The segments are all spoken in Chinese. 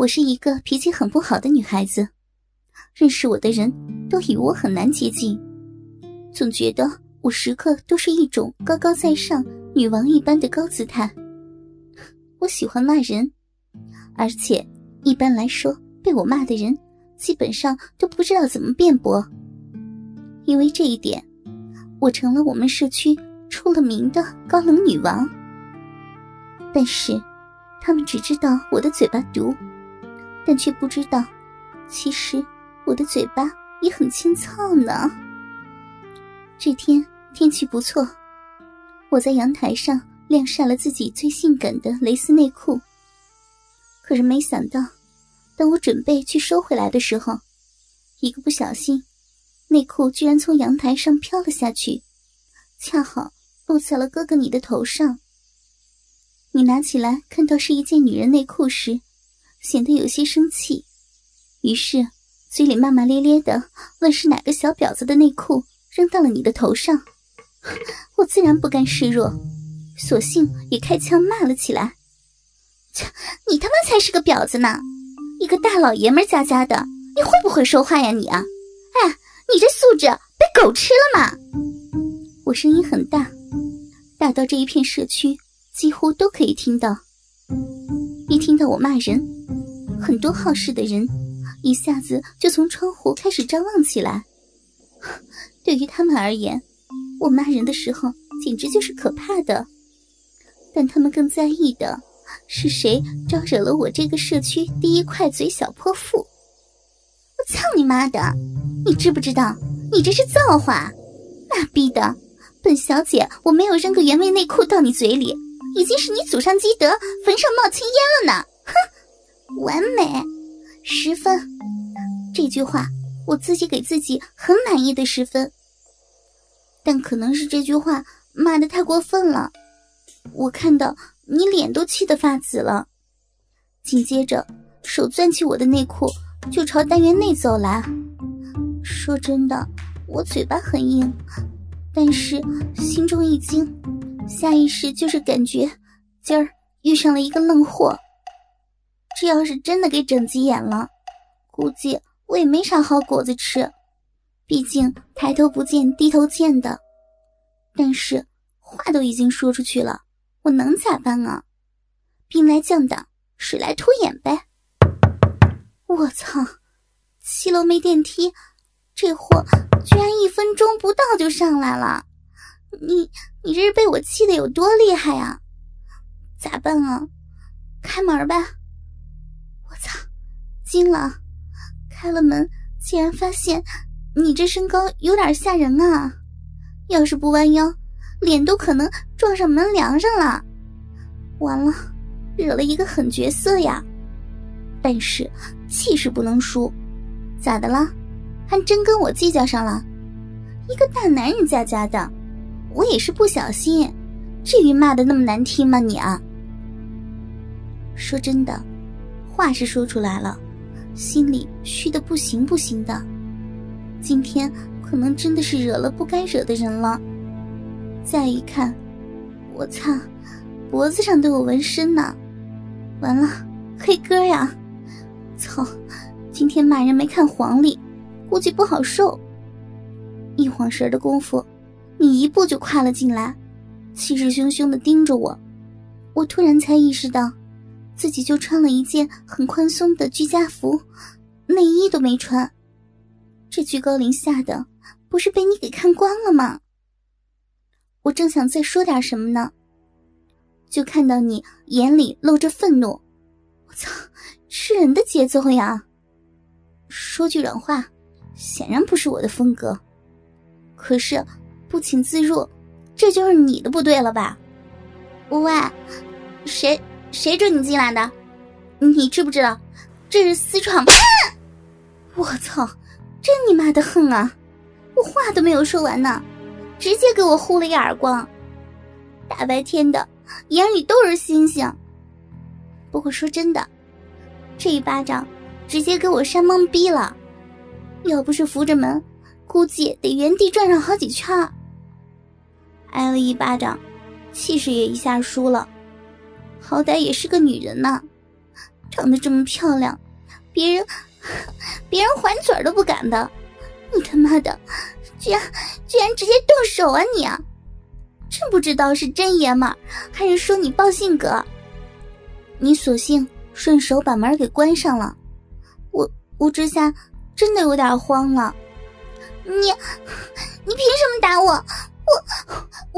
我是一个脾气很不好的女孩子，认识我的人都以为我很难接近，总觉得我时刻都是一种高高在上女王一般的高姿态。我喜欢骂人，而且一般来说被我骂的人基本上都不知道怎么辩驳。因为这一点，我成了我们社区出了名的高冷女王。但是他们只知道我的嘴巴毒，但却不知道其实我的嘴巴也很清糙呢。这天天气不错，我在阳台上晾晒了自己最性感的蕾丝内裤。可是没想到，当我准备去收回来的时候，一个不小心，内裤居然从阳台上飘了下去，恰好落在了哥哥你的头上。你拿起来看到是一件女人内裤时，显得有些生气，于是嘴里骂骂咧咧的问是哪个小婊子的内裤扔到了你的头上。我自然不甘示弱，索性也开腔骂了起来。你他妈才是个婊子呢，一个大老爷们家家的，你会不会说话呀你啊？哎，你这素质被狗吃了吗？我声音很大，大到这一片社区几乎都可以听到。一听到我骂人，很多好事的人一下子就从窗户开始张望起来。对于他们而言，我骂人的时候简直就是可怕的，但他们更在意的是谁招惹了我这个社区第一快嘴小泼妇。我操你妈的，你知不知道你这是造化？妈逼的，本小姐我没有扔个原味内裤到你嘴里，已经是你祖上积德，坟上冒青烟了呢。哼，完美，10分。这句话我自己给自己很满意的10分。但可能是这句话骂得太过分了，我看到你脸都气得发紫了。紧接着手攥起我的内裤就朝单元内走来。说真的，我嘴巴很硬，但是心中一惊，下意识就是感觉今儿遇上了一个愣货。这要是真的给整急眼了，估计我也没啥好果子吃，毕竟抬头不见低头见的。但是话都已经说出去了，我能咋办啊？兵来将挡，水来土掩呗。我操，7楼没电梯，这货居然1分钟不到就上来了。你这是被我气得有多厉害啊？咋办啊？开门呗。我操，惊了，开了门竟然发现你这身高有点吓人啊，要是不弯腰，脸都可能撞上门梁上了。完了，惹了一个狠角色呀。但是气势不能输，咋的了？还真跟我计较上了？一个大男人家家的，我也是不小心，至于骂得那么难听吗你啊？说真的，话是说出来了，心里虚得不行不行的。今天可能真的是惹了不该惹的人了。再一看，我操，脖子上都有纹身呢。完了，黑哥呀！操，今天骂人没看黄历，估计不好受。一晃神的功夫，你一步就跨了进来，气势汹汹地盯着我。我突然才意识到，自己就穿了一件很宽松的居家服，内衣都没穿。这居高临下的，不是被你给看光了吗？我正想再说点什么呢，就看到你眼里露着愤怒。我操，吃人的节奏呀！说句软话，显然不是我的风格。可是不请自入，这就是你的不对了吧？喂，谁准你进来的？你知不知道这是私闯？我操，真你妈的横啊！我话都没有说完呢，直接给我呼了一耳光。大白天的，眼里都是星星。不过说真的，这一巴掌直接给我扇懵逼了，要不是扶着门，估计得原地转上好几圈。挨了一巴掌，气势也一下输了，好歹也是个女人呢， 长得这么漂亮，别人还嘴都不敢的，你他妈的居然直接动手啊你啊！真不知道是真爷们儿还是说你抱性格。你索性顺手把门给关上了，我这下真的有点慌了。你凭什么打我？我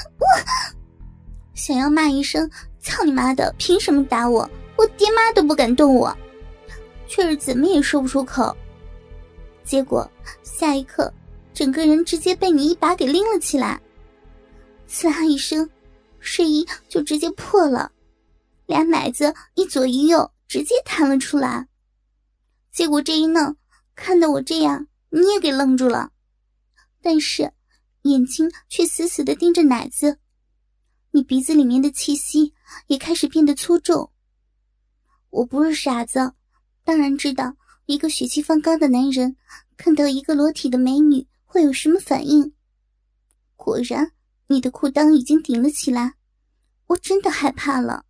想要骂一声操你妈的，凭什么打我？我爹妈都不敢动我，却是怎么也说不出口。结果下一刻整个人直接被你一把给拎了起来，呲啦一声，睡衣就直接破了，俩奶子一左一右直接弹了出来。结果这一弄，看到我这样，你也给愣住了，但是眼睛却死死地盯着奶子，你鼻子里面的气息也开始变得粗重。我不是傻子，当然知道一个血气方刚的男人看到一个裸体的美女会有什么反应。果然你的裤裆已经顶了起来，我真的害怕了。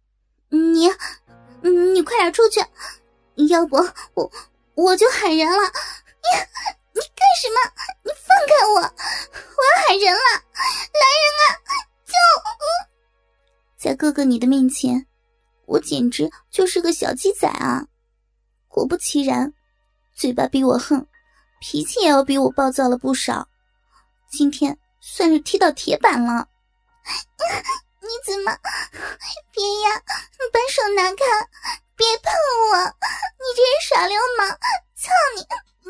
你快点出去，要不我就喊人了。你干什么？你放开我，我要喊人了，来人啊，救！在哥哥你的面前，我简直就是个小鸡仔啊。果不其然，嘴巴比我横，脾气也要比我暴躁了不少，今天算是踢到铁板了。你怎么？别呀，你把手拿开，别碰我，你这人耍流氓，操你！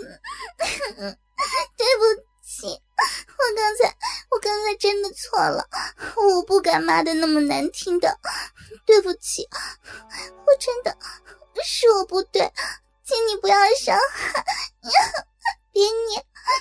对不起，我刚才真的错了，我不敢骂的那么难听的，对不起，我真的是我不对，请你不要伤害，别捏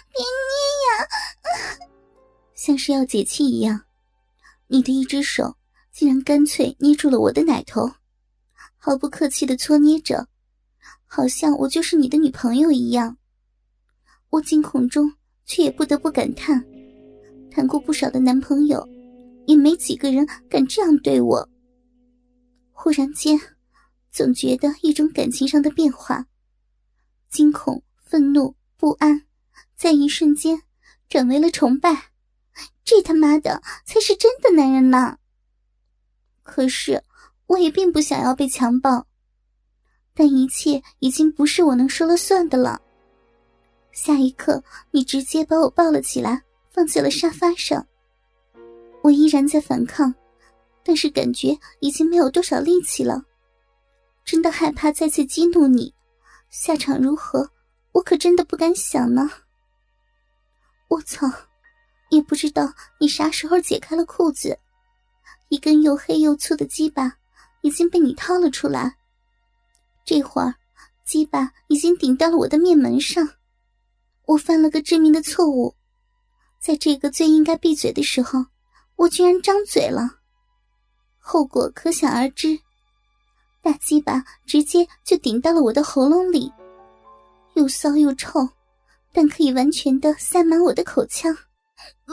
呀！像是要解气一样，你的一只手竟然干脆捏住了我的奶头，毫不客气地搓捏着，好像我就是你的女朋友一样。我惊恐中却也不得不感叹，谈过不少的男朋友，也没几个人敢这样对我。忽然间总觉得一种感情上的变化，惊恐、愤怒、不安，在一瞬间转为了崇拜，这他妈的才是真的男人呢。可是我也并不想要被强暴，但一切已经不是我能说了算的了。下一刻你直接把我抱了起来，放在了沙发上。我依然在反抗，但是感觉已经没有多少力气了，真的害怕再次激怒你，下场如何我可真的不敢想呢。我操，也不知道你啥时候解开了裤子，一根又黑又粗的鸡巴已经被你掏了出来，这会儿鸡巴已经顶到了我的面门上。我犯了个致命的错误，在这个最应该闭嘴的时候，我居然张嘴了，后果可想而知，大鸡巴直接就顶到了我的喉咙里，又骚又臭，但可以完全的塞满我的口腔。不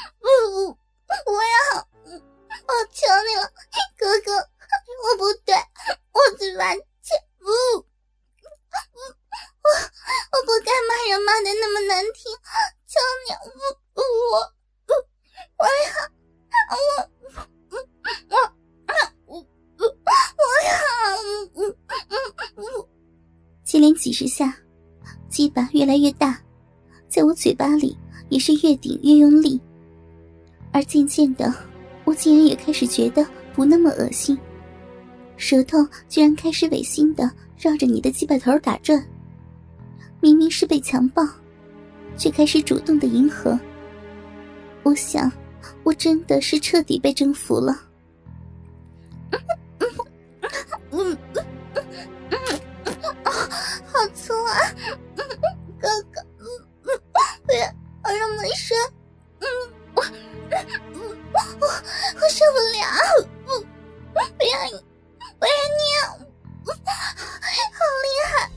要，我求你了，哥哥，我不对，我嘴巴我不该骂人骂的那么难听，求你，接连几十下，鸡巴越来越大，在我嘴巴里也是越顶越用力，而渐渐的，我竟然也开始觉得不那么恶心，舌头居然开始违心的绕着你的鸡巴头打转。明明是被强暴，却开始主动的迎合。我想，我真的是彻底被征服了。好粗啊，哥哥，不要这么深，我受不了，不要你，好厉害。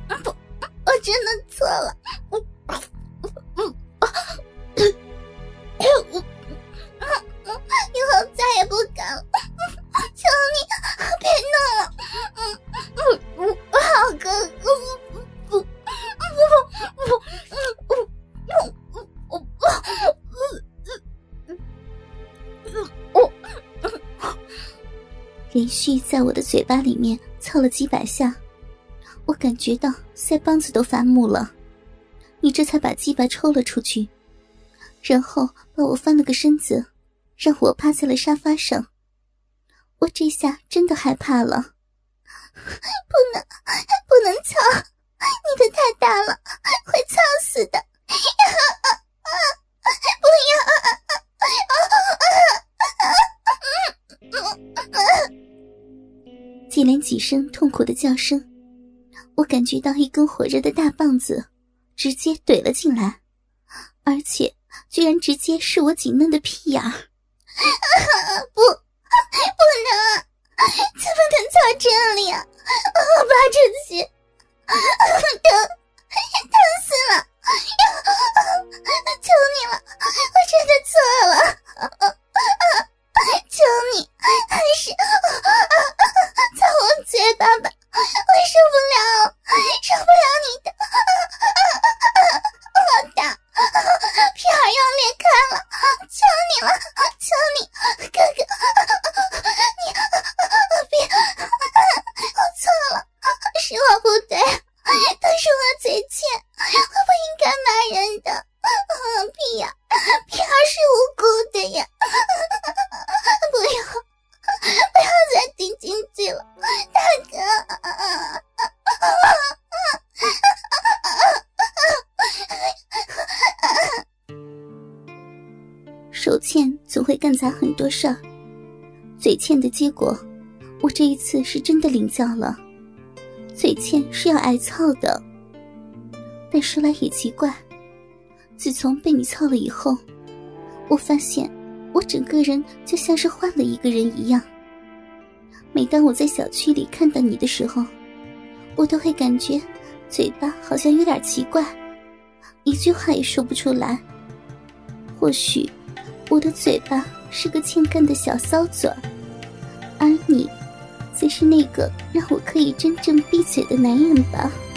我真的错了。 连续在我的嘴巴里面操了几百下，我感觉到腮帮子都发木了。你这才把鸡巴抽了出去，然后把我翻了个身子，让我趴在了沙发上。我这下真的害怕了。不能操，你的太大了，会操死的。不要。接连几声痛苦的叫声，我感觉到一根火热的大棒子直接怼了进来，而且居然直接是我紧嫩的屁眼儿。不能，怎么能操这里啊？我拔出去，疼死了！求你了，我真的错了，求你，还是操我嘴巴吧，我受不了你的，好大，屁眼要裂开了，求你了，求你，哥哥，你别，我错了，是我不对，都是我嘴欠，我不应该骂人的，屁眼是无辜的呀，不要再顶进去了，大哥。手欠总会干砸很多事儿，嘴欠的结果，我这一次是真的领教了。嘴欠是要挨操的，但说来也奇怪，自从被你操了以后，我发现我整个人就像是换了一个人一样。每当我在小区里看到你的时候，我都会感觉嘴巴好像有点奇怪，一句话也说不出来。或许我的嘴巴是个欠干的小骚嘴儿，而你则是那个让我可以真正闭嘴的男人吧。